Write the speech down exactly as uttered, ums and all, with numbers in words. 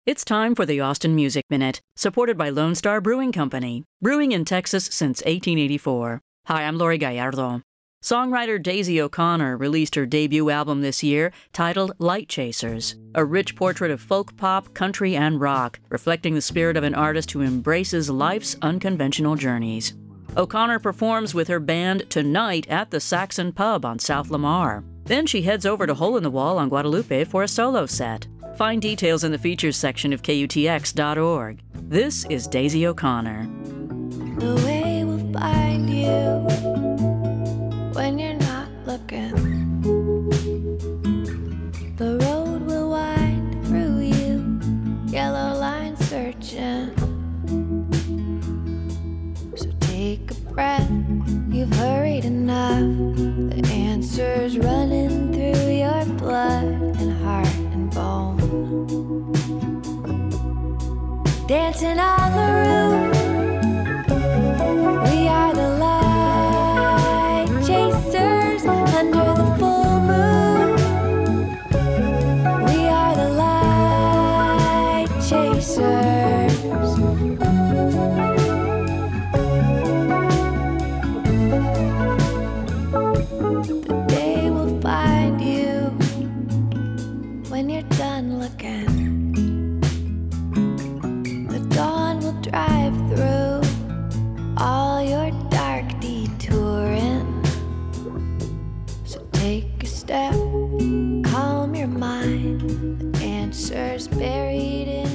It's time for the Austin Music Minute, supported by Lone Star Brewing Company, brewing in Texas since eighteen eighty-four. Hi, I'm Lori Gallardo. Songwriter Daisy O'Connor released her debut album this year titled Light Chasers, a rich portrait of folk pop, country, and rock, reflecting the spirit of an artist who embraces life's unconventional journeys. O'Connor performs with her band tonight at the Saxon Pub on South Lamar. Then she heads over to Hole in the Wall on Guadalupe for a solo set. Find details in the features section of K U T X dot org. This is Daisy O'Connor. The way will find you when you're not looking. The road will wind through you, yellow line searching. So take a breath, you've hurried enough. The answer's running through your blood and heart and bone. Dancing on the roof, we are the light chasers under the full moon. We are the light chasers. The day will find you when you're done looking. Dawn will drive through all your dark detouring. So take a step, calm your mind. The answer's buried in